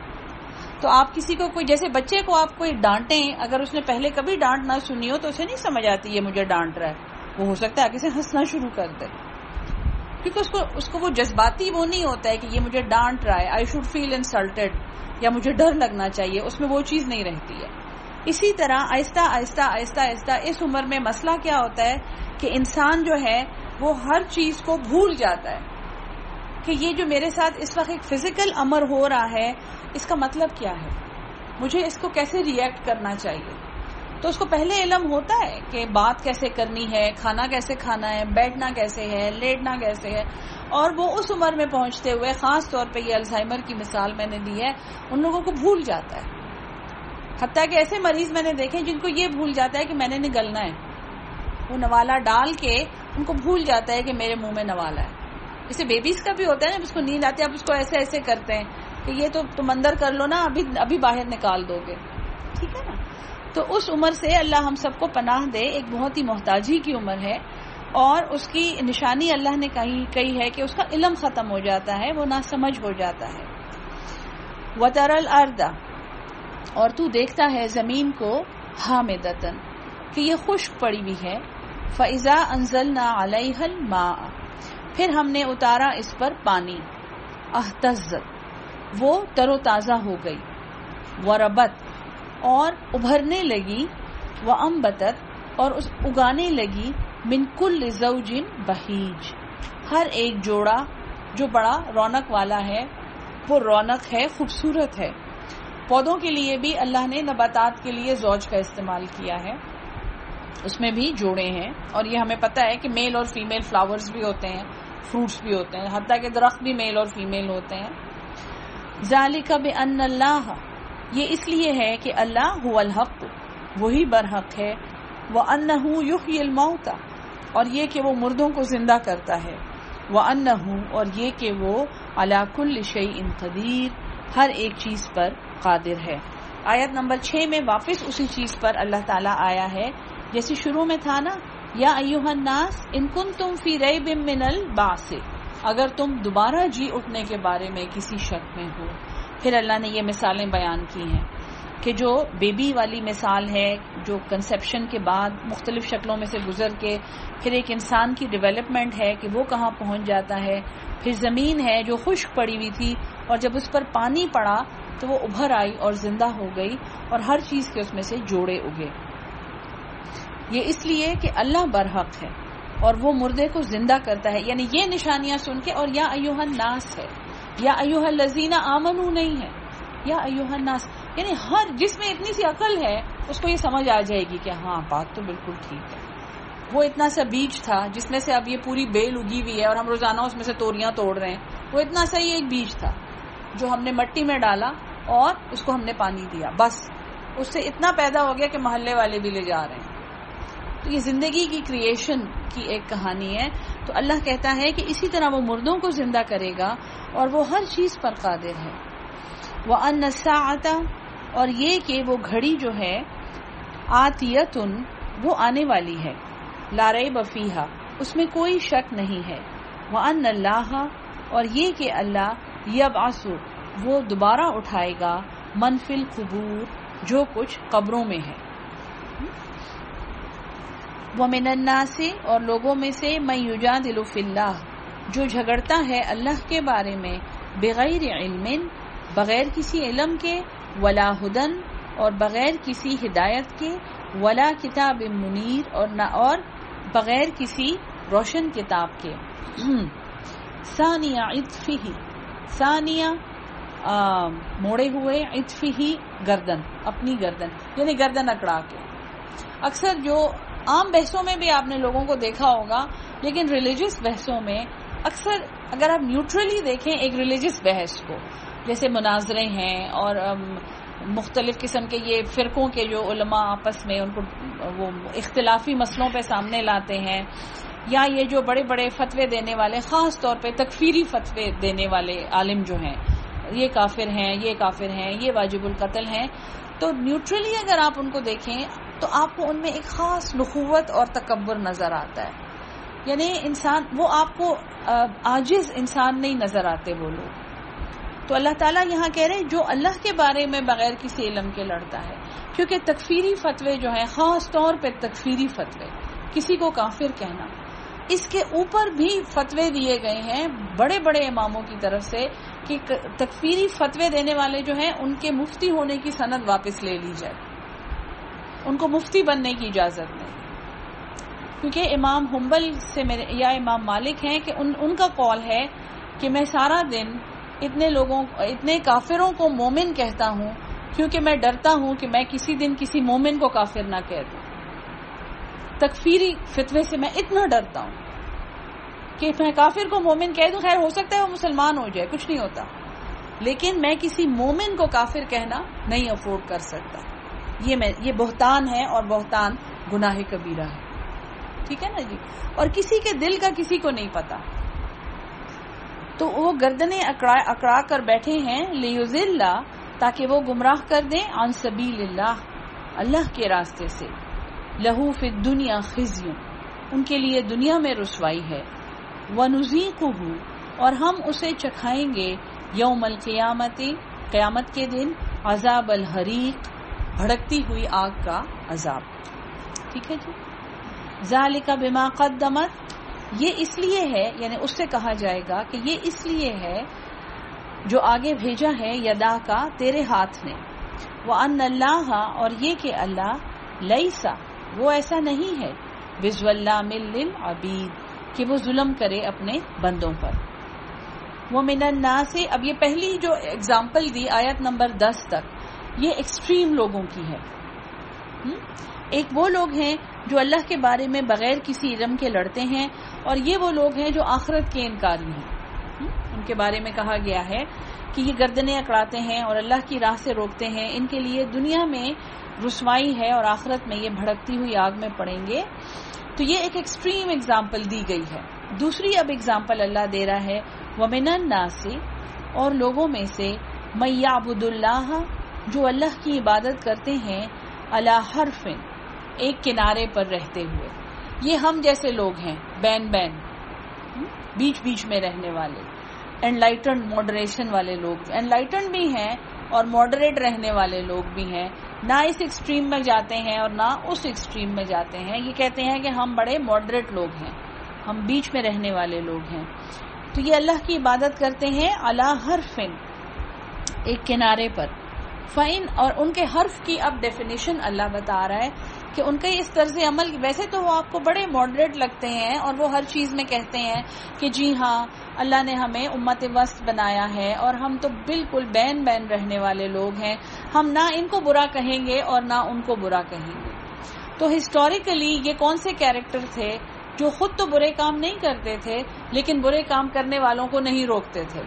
تو آپ کسی کو کوئی، جیسے بچے کو آپ کوئی ڈانٹیں، اگر اس نے پہلے کبھی ڈانٹ نہ سنی ہو تو اسے نہیں سمجھ آتی یہ مجھے ڈانٹ رہا ہے. وہ ہو سکتا ہے آگے سے ہنسنا شروع کر دے، کیونکہ اس کو اس کو وہ جذباتی وہ نہیں ہوتا ہے کہ یہ مجھے ڈانٹ رہا ہے، آئی شوڈ فیل انسلٹڈ، یا مجھے ڈر لگنا چاہیے. اس میں وہ چیز نہیں رہتی ہے. اسی طرح آہستہ آہستہ آہستہ آہستہ اس عمر میں مسئلہ کیا ہوتا ہے کہ انسان جو ہے وہ ہر چیز کو بھول جاتا ہے کہ یہ جو میرے ساتھ اس وقت ایک فزیکل امر ہو رہا ہے اس کا مطلب کیا ہے، مجھے اس کو کیسے ریئیکٹ کرنا چاہیے. تو اس کو پہلے علم ہوتا ہے کہ بات کیسے کرنی ہے، کھانا کیسے کھانا ہے، بیٹھنا کیسے ہے، لیٹنا کیسے ہے. اور وہ اس عمر میں پہنچتے ہوئے، خاص طور پہ یہ الزائمر کی مثال میں نے دی ہے، ان لوگوں کو بھول جاتا ہے. حتیٰ کہ ایسے مریض میں نے دیکھے جن کو یہ بھول جاتا ہے کہ میں نے نگلنا ہے. وہ نوالا ڈال کے ان کو بھول جاتا ہے کہ میرے منہ میں نوالا ہے. اسے بیبیز کا بھی ہوتا ہے نا، جب اس کو نیند آتی ہے اب اس کو ایسے ایسے کرتے ہیں کہ یہ تو تم اندر کر لو نا، ابھی ابھی باہر نکال دو گے. ٹھیک ہے نا. تو اس عمر سے اللہ ہم سب کو پناہ دے. ایک بہت ہی محتاجی کی عمر ہے، اور اس کی نشانی اللہ نے کہی کہی ہے کہ اس کا علم ختم ہو جاتا ہے، وہ ناسمجھ ہو جاتا ہے. وَتَرَى الْأَرْضَ، اور تو دیکھتا ہے زمین کو، حامدتن، کہ یہ خشک پڑی ہوئی ہے. فَإِذَا أَنزَلْنَا عَلَيْهَا الْمَاءَ، پھر ہم نے اتارا اس پر پانی. اہتزت، وہ تر و تازہ ہو گئی. وربت، اور ابھرنے لگی. وانبتت، اور اس اگانے لگی. من کل زوج بہیج، ہر ایک جوڑا جو بڑا رونق والا ہے، وہ رونق ہے، خوبصورت ہے. پودوں کے لیے بھی اللہ نے نباتات کے لیے زوج کا استعمال کیا ہے، اس میں بھی جوڑے ہیں. اور یہ ہمیں پتہ ہے کہ میل اور فیمیل فلاورز بھی ہوتے ہیں، فروٹس بھی ہوتے ہیں، حتیٰ کہ درخت بھی میل اور فیمیل ہوتے ہیں. ذالک بان اللہ، یہ اس لیے ہے کہ اللہ هو الحق، وہی برحق ہے. وانہ یحیی الموتى، اور یہ کہ وہ مردوں کو زندہ کرتا ہے. وانہ، اور یہ کہ وہ علی کل شیء قدیر، ہر ایک چیز پر قادر ہے. آیت نمبر چھ میں واپس اسی چیز پر اللہ تعالیٰ آیا ہے جیسے شروع میں تھا نا، یا ایھا الناس ان کنتم فی ریب من البعث، اگر تم دوبارہ جی اٹھنے کے بارے میں کسی شک میں ہو. پھر اللہ نے یہ مثالیں بیان کی ہیں کہ جو بیبی والی مثال ہے، جو کنسیپشن کے بعد مختلف شکلوں میں سے گزر کے پھر ایک انسان کی ڈیولپمنٹ ہے کہ وہ کہاں پہنچ جاتا ہے. پھر زمین ہے جو خشک پڑی ہوئی تھی، اور جب اس پر پانی پڑا تو وہ ابھر آئی اور زندہ ہو گئی، اور ہر چیز کے اس میں سے جوڑے اگے. یہ اس لیے کہ اللہ برحق ہے اور وہ مردے کو زندہ کرتا ہے. یعنی یہ نشانیاں سن کے، اور یا ایھا الناس ہے، یا ایھا الذین آمنوا نہیں ہے، یا ایھا الناس، یعنی ہر جس میں اتنی سی عقل ہے اس کو یہ سمجھ آ جائے گی کہ ہاں بات تو بالکل ٹھیک ہے. وہ اتنا سا بیج تھا جس میں سے اب یہ پوری بیل اگی ہوئی ہے اور ہم روزانہ اس میں سے توریاں توڑ رہے ہیں. وہ اتنا سا ہی ایک بیج تھا جو ہم نے مٹی میں ڈالا اور اس کو ہم نے پانی دیا، بس اس سے اتنا پیدا ہو گیا کہ محلے والے بھی لے جا رہے ہیں. تو یہ زندگی کی کریشن کی ایک کہانی ہے. تو اللہ کہتا ہے کہ اسی طرح وہ مردوں کو زندہ کرے گا اور وہ ہر چیز پر قادر ہے. وَأَنَّ السَّاعَةَ، اور یہ کہ وہ گھڑی جو ہے، آتیتن، وہ آنے والی ہے، لا ریب فیہا، اس میں کوئی شک نہیں ہے. وَأَنَّ اللَّهَ، اور یہ کہ اللہ، یبعث، وہ دوبارہ اٹھائے گا، من فی القبور، جو کچھ قبروں میں ہے. وَمِنَ النَّاسِ، اور لوگوں میں سے، مَن یُجادل فی اللہ، جو جھگڑتا ہے اللہ کے بارے میں، بغیر علم، بغیر کسی علم کے، ولا ہدن، اور بغیر کسی ہدایت کے، ولا کتاب منیر، اور نہ اور بغیر کسی روشن کتاب کے. ثانیہ عطفہ، ثانیہ موڑے ہوئے، عطفہ گردن، اپنی گردن، یعنی گردن اکڑا کے. اکثر جو عام بحثوں میں بھی آپ نے لوگوں کو دیکھا ہوگا، لیکن ریلیجس بحثوں میں اکثر اگر آپ نیوٹرلی دیکھیں ایک ریلیجس بحث کو، جیسے مناظرے ہیں اور مختلف قسم کے یہ فرقوں کے جو علماء آپس میں ان کو وہ اختلافی مسئلوں پہ سامنے لاتے ہیں، یا یہ جو بڑے بڑے فتوے دینے والے، خاص طور پہ تکفیری فتوے دینے والے عالم جو ہیں، یہ کافر ہیں، یہ کافر ہیں، یہ واجب القتل ہیں، تو نیوٹرلی اگر آپ ان کو دیکھیں تو آپ کو ان میں ایک خاص نخوت اور تکبر نظر آتا ہے. یعنی انسان وہ آپ کو عاجز انسان نہیں نظر آتے وہ لوگ. تو اللہ تعالیٰ یہاں کہہ رہے ہیں جو اللہ کے بارے میں بغیر کسی علم کے لڑتا ہے، کیونکہ تکفیری فتوے جو ہیں، خاص طور پہ تکفیری فتوے، کسی کو کافر کہنا، اس کے اوپر بھی فتوے دیے گئے ہیں بڑے بڑے اماموں کی طرف سے کہ تکفیری فتوے دینے والے جو ہیں ان کے مفتی ہونے کی سند واپس لے لی جائے، ان کو مفتی بننے کی اجازت نہیں. کیونکہ امام حنبل سے میرے یا امام مالک ہیں کہ ان ان کا قول ہے کہ میں سارا دن اتنے لوگوں اتنے کافروں کو مومن کہتا ہوں کیونکہ میں ڈرتا ہوں کہ میں کسی دن کسی مومن کو کافر نہ کہہ دوں. تکفیری فتوے سے میں اتنا ڈرتا ہوں کہ میں کافر کو مومن کہہ دوں، خیر ہو سکتا ہے وہ مسلمان ہو جائے، کچھ نہیں ہوتا، لیکن میں کسی مومن کو کافر کہنا نہیں افورڈ کر سکتا. یہ میں یہ بہتان ہے، اور بہتان گناہ کبیرہ ہے. ٹھیک ہے نا جی. اور کسی کے دل کا کسی کو نہیں پتا، تو وہ گردنیں اکڑا اکڑا کر بیٹھے ہیں لیذل، تاکہ وہ گمراہ کر دیں عن سبیل اللہ، اللہ کے راستے سے. لہو فی الدنیا خزی، ان کے لیے دنیا میں رسوائی ہے. ونذیقہ، اور ہم اسے چکھائیں گے یوم القیامت، قیامت کے دن، عذاب الحریق، بھڑکتی ہوئی آگ کا عذاب. ٹھیک ہے جی. ذالک بما قدمت، یہ اس لیے ہے، یعنی اس سے کہا جائے گا کہ یہ اس لیے ہے جو آگے بھیجا ہے یدا کا تیرے ہاتھ نے. وان اللہ، اور یہ کہ اللہ لیسا، وہ ایسا نہیں ہے، بظلام للعبید، کہ وہ ظلم کرے اپنے بندوں پر. ومن الناس، اب یہ پہلی جو اگزامپل دی آیت نمبر دس تک، یہ ایکسٹریم لوگوں کی ہے. ایک وہ لوگ ہیں جو اللہ کے بارے میں بغیر کسی علم کے لڑتے ہیں، اور یہ وہ لوگ ہیں جو آخرت کے انکاری ہیں. ان کے بارے میں کہا گیا ہے کہ یہ گردنیں اکڑاتے ہیں اور اللہ کی راہ سے روکتے ہیں، ان کے لیے دنیا میں رسوائی ہے اور آخرت میں یہ بھڑکتی ہوئی آگ میں پڑیں گے. تو یہ ایک ایکسٹریم اگزامپل دی گئی ہے. دوسری اب اگزامپل اللہ دے رہا ہے، وَمِنَ النَّاسِ، اور لوگوں میں سے، مَن يَعْبُدُ اللَّهَ، جو اللہ کی عبادت کرتے ہیں، عَلَى حَرْفٍ، ایک کنارے پر رہتے ہوئے. یہ ہم جیسے لوگ ہیں، بین بین، بیچ بیچ میں رہنے والے، انلائٹنڈ ماڈریشن والے لوگ، انلائٹنڈ بھی ہیں اور ماڈریٹ رہنے والے لوگ بھی ہیں، نہ اس ایکسٹریم میں جاتے ہیں اور نہ اس ایکسٹریم میں جاتے ہیں. یہ کہتے ہیں کہ ہم بڑے ماڈریٹ لوگ ہیں، ہم بیچ میں رہنے والے لوگ ہیں. تو یہ اللہ کی عبادت کرتے ہیں علی حرفن، ایک کنارے پر. فَإِن، اور ان کے حرف کی اب ڈیفینیشن اللہ بتا رہا ہے کہ ان کا اس طرز عمل، ویسے تو وہ آپ کو بڑے ماڈریٹ لگتے ہیں اور وہ ہر چیز میں کہتے ہیں کہ جی ہاں اللہ نے ہمیں امت وسط بنایا ہے اور ہم تو بالکل بین بین رہنے والے لوگ ہیں، ہم نہ ان کو برا کہیں گے اور نہ ان کو برا کہیں گے. تو ہسٹوریکلی یہ کون سے کیریکٹر تھے جو خود تو برے کام نہیں کرتے تھے لیکن برے کام کرنے والوں کو نہیں روکتے تھے؟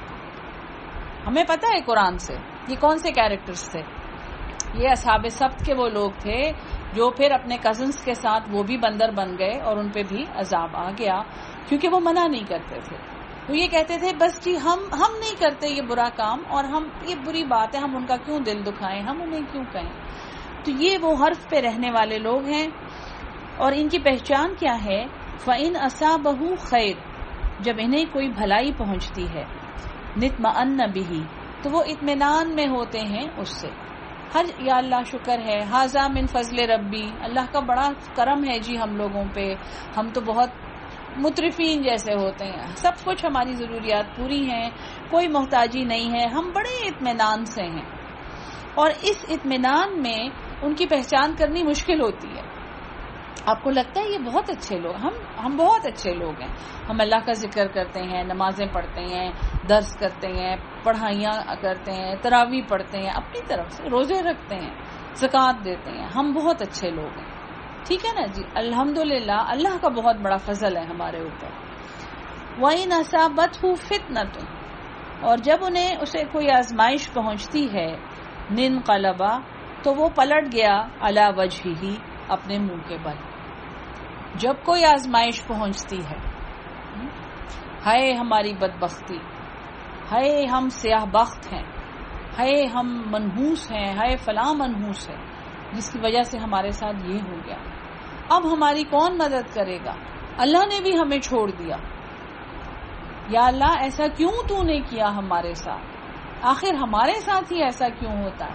ہمیں پتہ ہے قرآن سے یہ کون سے کیریکٹرز تھے. یہ اصحاب سبت کے وہ لوگ تھے جو پھر اپنے کزنز کے ساتھ وہ بھی بندر بن گئے اور ان پہ بھی عذاب آ گیا کیونکہ وہ منع نہیں کرتے تھے. تو یہ کہتے تھے بس جی ہم ہم نہیں کرتے یہ برا کام، اور ہم یہ بری بات ہے، ہم ان کا کیوں دل دکھائیں، ہم انہیں کیوں کہیں. تو یہ وہ حرف پہ رہنے والے لوگ ہیں. اور ان کی پہچان کیا ہے؟ فَإِنْ أَصَابَهُ خَيْرٌ، جب انہیں کوئی بھلائی پہنچتی ہے، نِطْمَأَنَّ بِهِ، تو وہ اطمینان میں ہوتے ہیں اس سے. ہر یا اللہ شکر ہے، ھذا من فضل ربی، اللہ کا بڑا کرم ہے جی ہم لوگوں پہ، ہم تو بہت مترفین جیسے ہوتے ہیں، سب کچھ ہماری ضروریات پوری ہیں، کوئی محتاجی نہیں ہے، ہم بڑے اطمینان سے ہیں. اور اس اطمینان میں ان کی پہچان کرنی مشکل ہوتی ہے. آپ کو لگتا ہے یہ بہت اچھے لوگ، ہم ہم بہت اچھے لوگ ہیں، ہم اللہ کا ذکر کرتے ہیں، نمازیں پڑھتے ہیں، درس کرتے ہیں، پڑھائیاں کرتے ہیں، تراویح پڑھتے ہیں، اپنی طرف سے روزے رکھتے ہیں، زکوٰۃ دیتے ہیں، ہم بہت اچھے لوگ ہیں. ٹھیک ہے نا جی. الحمدللہ اللہ کا بہت بڑا فضل ہے ہمارے اوپر. وَإِنْ أَصَابَتْهُ فِتْنَةٌ، اور جب انہیں اسے کوئی آزمائش پہنچتی ہے، نِنْقَلَبَ، تو وہ پلٹ گیا عَلَى وَجْهِهِ، اپنے منہ کے بل۔ جب کوئی آزمائش پہنچتی ہے، ہائے ہماری بدبختی، ہائے ہم سیاہ بخت ہیں، ہائے ہم منحوس ہیں، ہائے فلاں منحوس ہے جس کی وجہ سے ہمارے ساتھ یہ ہو گیا، اب ہماری کون مدد کرے گا، اللہ نے بھی ہمیں چھوڑ دیا، یا اللہ ایسا کیوں تو نے کیا ہمارے ساتھ، آخر ہمارے ساتھ ہی ایسا کیوں ہوتا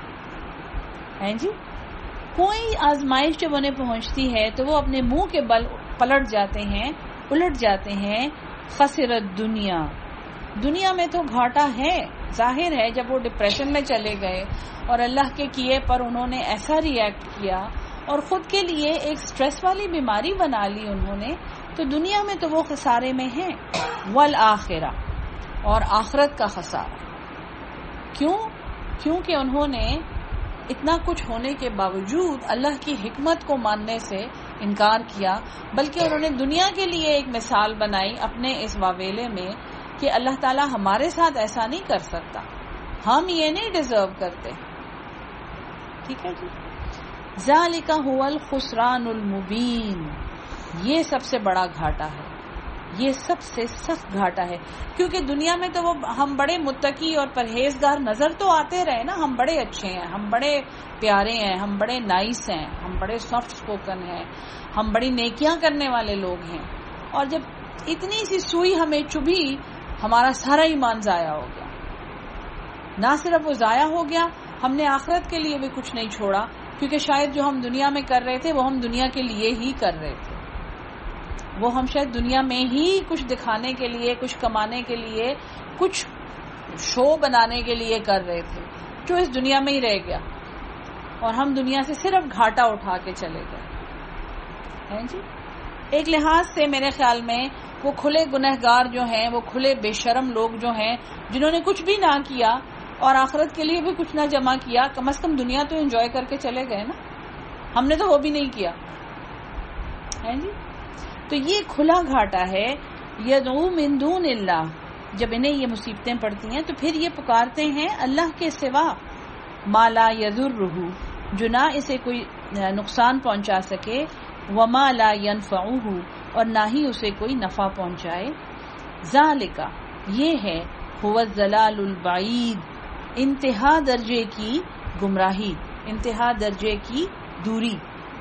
ہے ہیں جی۔ کوئی آزمائش جب انہیں پہنچتی ہے تو وہ اپنے منہ کے بل پلٹ جاتے ہیں، الٹ جاتے ہیں۔ خسرت دنیا، دنیا میں تو گھاٹا ہے، ظاہر ہے جب وہ ڈپریشن میں چلے گئے اور اللہ کے کیے پر انہوں نے ایسا ری ایکٹ کیا اور خود کے لیے ایک سٹریس والی بیماری بنا لی انہوں نے، تو دنیا میں تو وہ خسارے میں ہیں۔ والآخرہ، اور آخرت کا خسارہ، کیوں؟ کیونکہ انہوں نے اتنا کچھ ہونے کے باوجود اللہ کی حکمت کو ماننے سے انکار کیا، بلکہ انہوں نے دنیا کے لیے ایک مثال بنائی اپنے اس واویلے میں کہ اللہ تعالیٰ ہمارے ساتھ ایسا نہیں کر سکتا، ہم یہ نہیں ڈیزرو کرتے۔ ٹھیک ہے جی۔ ذالک هو الخسران المبین، یہ سب سے بڑا گھاٹا ہے، یہ سب سے سخت گھاٹا ہے، کیونکہ دنیا میں تو وہ ہم بڑے متقی اور پرہیزگار نظر تو آتے رہے نا، ہم بڑے اچھے ہیں، ہم بڑے پیارے ہیں، ہم بڑے نائس ہیں، ہم بڑے سافٹ اسپوکن ہیں، ہم بڑی نیکیاں کرنے والے لوگ ہیں، اور جب اتنی سی سوئی ہمیں چبھی ہمارا سارا ایمان ضائع ہو گیا۔ نہ صرف وہ ضائع ہو گیا، ہم نے آخرت کے لیے بھی کچھ نہیں چھوڑا، کیونکہ شاید جو ہم دنیا میں کر رہے تھے وہ ہم دنیا کے لیے ہی کر رہے تھے، وہ ہم شاید دنیا میں ہی کچھ دکھانے کے لیے، کچھ کمانے کے لیے، کچھ شو بنانے کے لیے کر رہے تھے، جو اس دنیا میں ہی رہ گیا، اور ہم دنیا سے صرف گھاٹا اٹھا کے چلے گئے ہیں جی۔ ایک لحاظ سے میرے خیال میں وہ کھلے گنہگار جو ہیں، وہ کھلے بے شرم لوگ جو ہیں، جنہوں نے کچھ بھی نہ کیا اور آخرت کے لیے بھی کچھ نہ جمع کیا، کم از کم دنیا تو انجوائے کر کے چلے گئے نا، ہم نے تو وہ بھی نہیں کیا ہے جی۔ تو یہ کھلا گھاٹا ہے۔ یدعو من دون اللہ، جب انہیں یہ مصیبتیں پڑتی ہیں تو پھر یہ پکارتے ہیں اللہ کے سوا، ما لا یضرہ، جو نہ اسے کوئی نقصان پہنچا سکے، وما لا ینفعہ، اور نہ ہی اسے کوئی نفع پہنچائے۔ ذالک، یہ ہے، هو الضلال البعید، انتہا درجے کی گمراہی، انتہا درجے کی دوری۔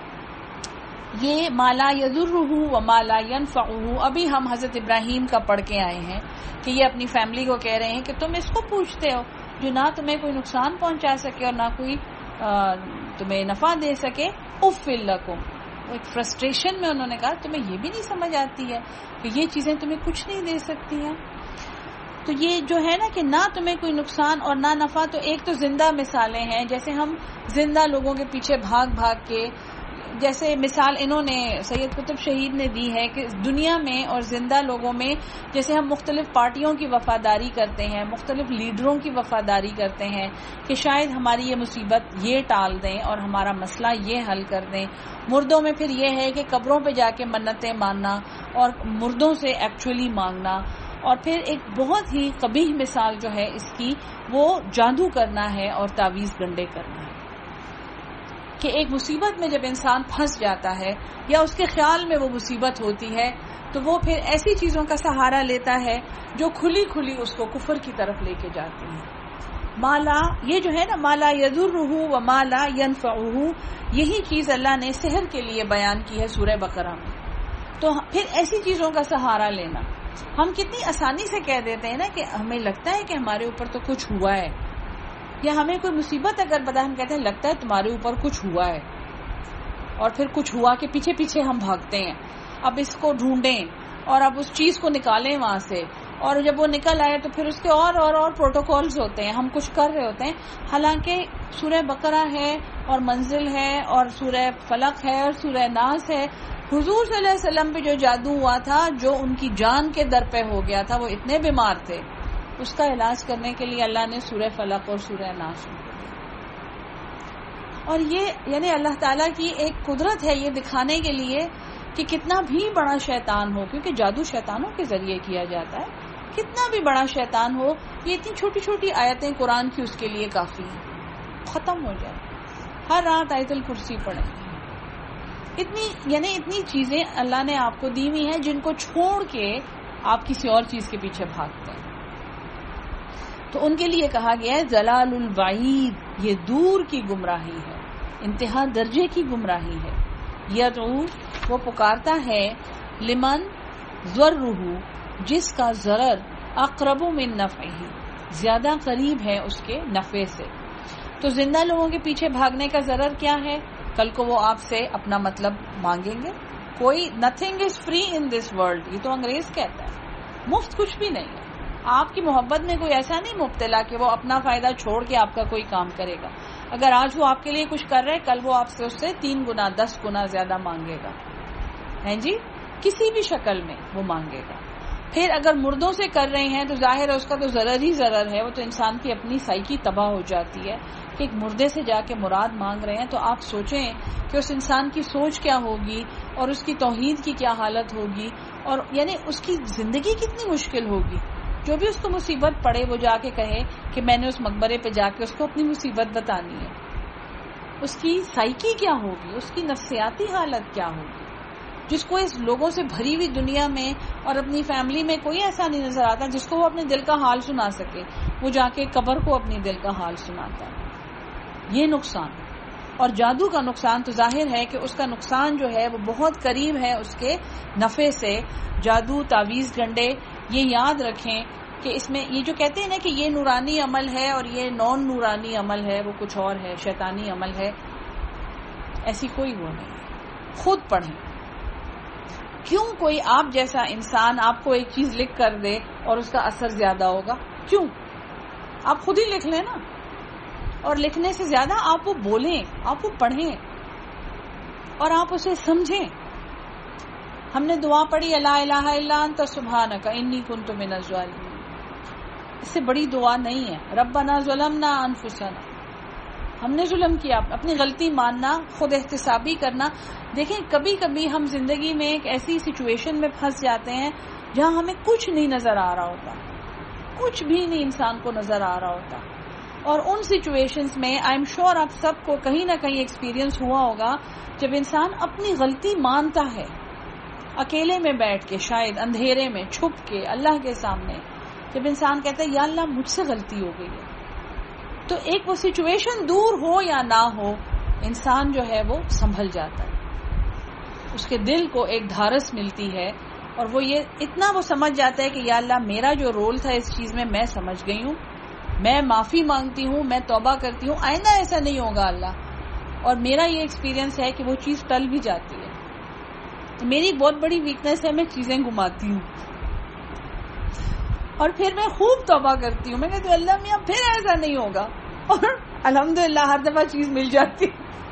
یہ مالا یضرہ و مالا ینفعہ، ابھی ہم حضرت ابراہیم کا پڑھ کے آئے ہیں کہ یہ اپنی فیملی کو کہہ رہے ہیں کہ تم اس کو پوچھتے ہو جو نہ تمہیں کوئی نقصان پہنچا سکے اور نہ کوئی تمہیں نفع دے سکے۔ اف لکم، ایک فرسٹریشن میں انہوں نے کہا تمہیں یہ بھی نہیں سمجھ آتی ہے کہ یہ چیزیں تمہیں کچھ نہیں دے سکتی ہیں۔ تو یہ جو ہے نا کہ نہ تمہیں کوئی نقصان اور نہ نفع، تو ایک تو زندہ مثالیں ہیں، جیسے ہم زندہ لوگوں کے پیچھے بھاگ بھاگ کے، جیسے مثال انہوں نے سید قطب شہید نے دی ہے کہ دنیا میں اور زندہ لوگوں میں جیسے ہم مختلف پارٹیوں کی وفاداری کرتے ہیں، مختلف لیڈروں کی وفاداری کرتے ہیں کہ شاید ہماری یہ مصیبت یہ ٹال دیں اور ہمارا مسئلہ یہ حل کر دیں۔ مردوں میں پھر یہ ہے کہ قبروں پہ جا کے منتیں ماننا اور مردوں سے ایکچولی مانگنا، اور پھر ایک بہت ہی قبیح مثال جو ہے اس کی وہ جادو کرنا ہے اور تعویذ گنڈے کرنا ہے، کہ ایک مصیبت میں جب انسان پھنس جاتا ہے یا اس کے خیال میں وہ مصیبت ہوتی ہے تو وہ پھر ایسی چیزوں کا سہارا لیتا ہے جو کھلی کھلی اس کو کفر کی طرف لے کے جاتی ہیں۔ مالا، یہ جو ہے نا مالا یضرہ و مالا ینفعہ، یہی چیز اللہ نے سحر کے لیے بیان کی ہے سورہ بقرہ میں۔ تو پھر ایسی چیزوں کا سہارا لینا، ہم کتنی آسانی سے کہہ دیتے ہیں نا کہ ہمیں لگتا ہے کہ ہمارے اوپر تو کچھ ہوا ہے، یا ہمیں کوئی مصیبت اگر بتا ہم کہتے ہیں لگتا ہے تمہارے اوپر کچھ ہوا ہے، اور پھر کچھ ہوا کے پیچھے پیچھے ہم بھاگتے ہیں، اب اس کو ڈھونڈیں اور اب اس چیز کو نکالیں وہاں سے، اور جب وہ نکل آئے تو پھر اس کے اور اور اور پروٹوکولز ہوتے ہیں، ہم کچھ کر رہے ہوتے ہیں، حالانکہ سورہ بقرہ ہے اور منزل ہے اور سورہ فلق ہے اور سورہ ناس ہے۔ حضور صلی اللہ علیہ وسلم پہ جو جادو ہوا تھا، جو ان کی جان کے در پہ ہو گیا تھا، وہ اتنے بیمار تھے، اس کا علاج کرنے کے لیے اللہ نے سورہ فلق اور سورہ ناس، اور یہ یعنی اللہ تعالیٰ کی ایک قدرت ہے یہ دکھانے کے لیے کہ کتنا بھی بڑا شیطان ہو، کیونکہ جادو شیطانوں کے ذریعے کیا جاتا ہے، کتنا بھی بڑا شیطان ہو، یہ اتنی چھوٹی چھوٹی آیتیں قرآن کی اس کے لیے کافی ہیں، ختم ہو جائے. ہر رات آیت الکرسی پڑھیں. اتنی یعنی اتنی چیزیں اللہ نے آپ کو دی ہوئی ہیں جن کو چھوڑ کے آپ کسی اور چیز کے پیچھے بھاگتے ہیں. تو ان کے لیے کہا گیا ہے ضلال البعید، یہ دور کی گمراہی ہے، انتہا درجے کی گمراہی ہے. یدعو، وہ پکارتا ہے، لمن ضرہ، جس کا ضرر اقرب من نفعہ، زیادہ قریب ہے اس کے نفع سے. تو زندہ لوگوں کے پیچھے بھاگنے کا ضرر کیا ہے؟ کل کو وہ آپ سے اپنا مطلب مانگیں گے. کوئی nothing is free in this world, یہ تو انگریز کہتا ہے، مفت کچھ بھی نہیں ہے. آپ کی محبت میں کوئی ایسا نہیں مبتلا کہ وہ اپنا فائدہ چھوڑ کے آپ کا کوئی کام کرے گا. اگر آج وہ آپ کے لیے کچھ کر رہے کل وہ آپ سے اس سے تین گنا دس گنا زیادہ مانگے گا، ہیں جی، کسی بھی شکل میں وہ مانگے گا. پھر اگر مردوں سے کر رہے ہیں تو ظاہر ہے اس کا تو ضرر ہی ضرر ہے، وہ تو انسان کی اپنی سائیکی تباہ ہو جاتی ہے کہ ایک مردے سے جا کے مراد مانگ رہے ہیں. تو آپ سوچیں کہ اس انسان کی سوچ کیا ہوگی اور اس کی توحید کی کیا حالت ہوگی، اور یعنی اس کی زندگی کتنی مشکل ہوگی. جو بھی اس کو مصیبت پڑے وہ جا کے کہے کہ میں نے اس مقبرے پہ جا کے اس کو اپنی مصیبت بتانی ہے. اس کی سائیکی کیا ہوگی، اس کی نفسیاتی حالت کیا ہوگی، جس کو اس لوگوں سے بھری ہوئی دنیا میں اور اپنی فیملی میں کوئی ایسا نہیں نظر آتا جس کو وہ اپنے دل کا حال سنا سکے. وہ جا کے قبر کو اپنی دل کا حال سناتا ہے. یہ نقصان. اور جادو کا نقصان تو ظاہر ہے کہ اس کا نقصان جو ہے وہ بہت قریب ہے اس کے نفع سے. جادو، تعویذ، گنڈے، یہ یاد رکھیں کہ اس میں یہ جو کہتے ہیں نا کہ یہ نورانی عمل ہے اور یہ نان نورانی عمل ہے، وہ کچھ اور ہے، شیطانی عمل ہے، ایسی کوئی وہ نہیں ہے. خود پڑھیں. کیوں کوئی آپ جیسا انسان آپ کو ایک چیز لکھ کر دے اور اس کا اثر زیادہ ہوگا؟ کیوں؟ آپ خود ہی لکھ لیں نا. اور لکھنے سے زیادہ آپ وہ بولیں، آپ وہ پڑھیں اور آپ اسے سمجھیں. ہم نے دعا پڑھی لا الہ الا انت سبحانک انی کنت من الظالمین. اس سے بڑی دعا نہیں ہے. ربنا ظلمنا انفسنا، ہم نے ظلم کیا، اپنی غلطی ماننا، خود احتسابی کرنا. دیکھیں کبھی کبھی ہم زندگی میں ایک ایسی سچویشن میں پھنس جاتے ہیں جہاں ہمیں کچھ نہیں نظر آ رہا ہوتا، کچھ بھی نہیں انسان کو نظر آ رہا ہوتا. اور ان سچویشنز میں آئی ایم شیور آپ سب کو کہیں نہ کہیں ایکسپیرینس ہوا ہوگا جب انسان اپنی غلطی مانتا ہے، اکیلے میں بیٹھ کے، شاید اندھیرے میں چھپ کے اللہ کے سامنے، جب انسان کہتا ہے یا اللہ مجھ سے غلطی ہو گئی ہے. تو ایک وہ سچویشن دور ہو یا نہ ہو، انسان جو ہے وہ سنبھل جاتا ہے، اس کے دل کو ایک دھارس ملتی ہے اور وہ یہ اتنا وہ سمجھ جاتا ہے کہ یا اللہ میرا جو رول تھا اس چیز میں میں سمجھ گئی ہوں، میں معافی مانگتی ہوں، میں توبہ کرتی ہوں، آئندہ ایسا نہیں ہوگا اللہ. اور میرا یہ ایکسپیرینس ہے کہ وہ چیز ٹل بھی جاتی ہے. میری بہت بڑی ویکنیس ہے، میں چیزیں گماتی ہوں اور پھر میں خوب توبہ کرتی ہوں. میں کہتی ہوں اللہ میاں پھر ایسا نہیں ہوگا، اور الحمدللہ ہر دفعہ چیز مل جاتی.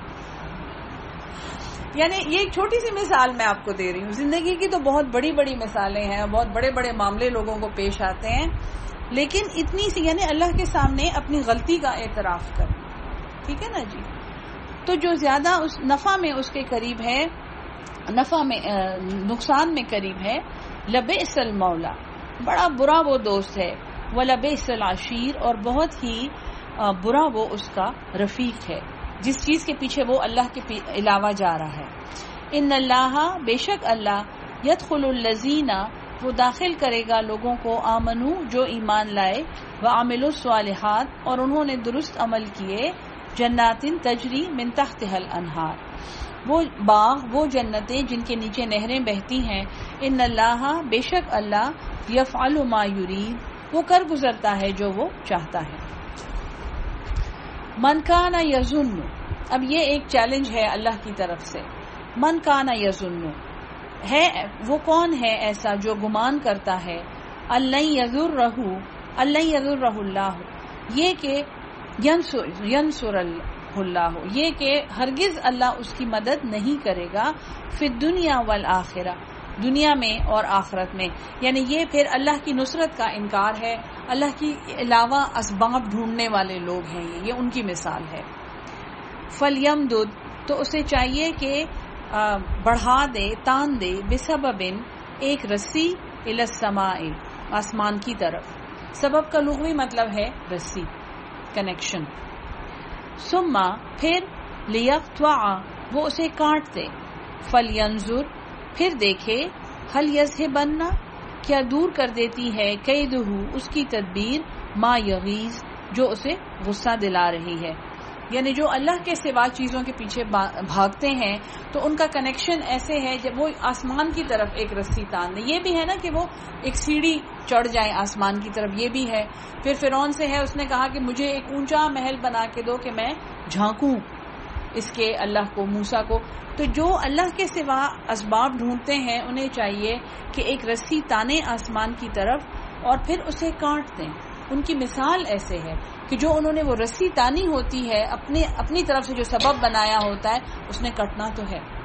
یعنی یہ ایک چھوٹی سی مثال میں آپ کو دے رہی ہوں. زندگی کی تو بہت بڑی بڑی مثالیں ہیں، بہت بڑے بڑے معاملے لوگوں کو پیش آتے ہیں، لیکن اتنی سی یعنی اللہ کے سامنے اپنی غلطی کا اعتراف کرنا. ٹھیک ہے نا جی. تو جو زیادہ اس نفع میں اس کے قریب ہے، نفع میں نقصان میں قریب ہے، لبئس المولا، بڑا برا وہ دوست ہے، ولبئس العشیر، اور بہت ہی برا وہ اس کا رفیق ہے جس چیز کے پیچھے وہ اللہ کے علاوہ جا رہا ہے. ان اللہ، بے شک اللہ، یدخل الذین، وہ داخل کرے گا لوگوں کو، آمنو، جو ایمان لائے، وعملوا الصالحات، اور انہوں نے درست عمل کیے، جنات تجری من تحتها الانہار، وہ باغ، وہ جنتیں جن کے نیچے نہریں بہتی ہیں. ان اللہ، بے شک اللہ، یفعل ما یرید، وہ کر گزرتا ہے جو وہ چاہتا ہے. من کان یظن، اب یہ ایک چیلنج ہے اللہ کی طرف سے. من کان یظن ہے، وہ کون ہے ایسا جو گمان کرتا ہے، اللہ یضرہ، اللہ یضرہ اللہ، یہ کہ ینصر ینصر اللہ، یہ کہ ہرگز اللہ اس کی مدد نہیں کرے گا، فی الدنیا والآخرہ، دنیا میں اور آخرت میں. یعنی یہ پھر اللہ کی نصرت کا انکار ہے. اللہ کے علاوہ اسباب ڈھونڈنے والے لوگ ہیں، یہ یہ ان کی مثال ہے. فَلْيَمْدُدْ، تو اسے چاہیے کہ بڑھا دے، تان دے، بسببن ایک رسی الی السماء آسمان کی طرف. سبب کا لغوی مطلب ہے رسی، کنیکشن. ثم پھر لیقطع وہ اسے کاٹ دے. فلینظر پھر دیکھے، هل یذهبن کیا دور کر دیتی ہے، کیدہ اس کی تدبیر، ما یغیظ جو اسے غصہ دلا رہی ہے. یعنی جو اللہ کے سوا چیزوں کے پیچھے بھاگتے ہیں تو ان کا کنیکشن ایسے ہے جب وہ آسمان کی طرف ایک رسی تان دیں. یہ بھی ہے نا کہ وہ ایک سیڑھی چڑھ جائیں آسمان کی طرف، یہ بھی ہے. پھر فرعون سے ہے، اس نے کہا کہ مجھے ایک اونچا محل بنا کے دو کہ میں جھانکوں اس کے اللہ کو، موسیٰ کو. تو جو اللہ کے سوا اسباب ڈھونڈتے ہیں انہیں چاہیے کہ ایک رسی تانے آسمان کی طرف اور پھر اسے کاٹ دیں. ان کی مثال ایسے ہے کہ جو انہوں نے وہ رسی تانی ہوتی ہے، اپنے اپنی طرف سے جو سبب بنایا ہوتا ہے اس نے کٹنا تو ہے.